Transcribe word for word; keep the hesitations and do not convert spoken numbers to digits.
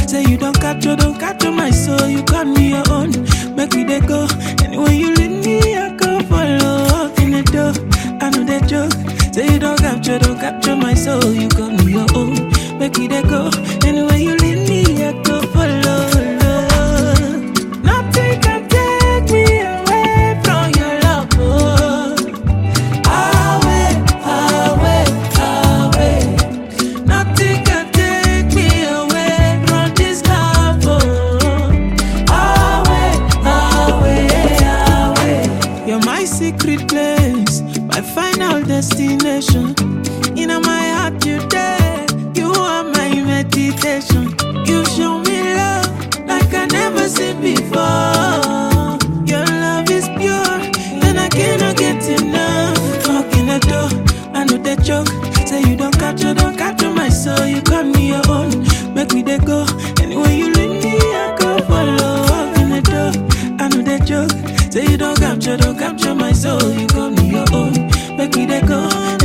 Say you don't capture, don't capture my soul. You call me your own. Make me they go. Anyway you lead me, I go follow. Up in the door, I know that joke. Say you don't capture, don't capture my soul. You call me your own. Make me they go. Anyway you lead me, I go follow. Nothing can take me away from your love. Oh. Away, away, away. Nothing can take me away from this love. Oh. Away, away, away. You're my secret place, my final destination. In my heart you there, you are my meditation. You show me love like I never seen before. Your love is pure, and I cannot get enough. Walking the door, I know that joke. Say you don't capture, don't capture my soul. You call me your own, make me they go. Anyway you lead me, I go follow. Walking the door, I know that joke. Say you don't capture, don't capture my soul. You call me your own, make me they go.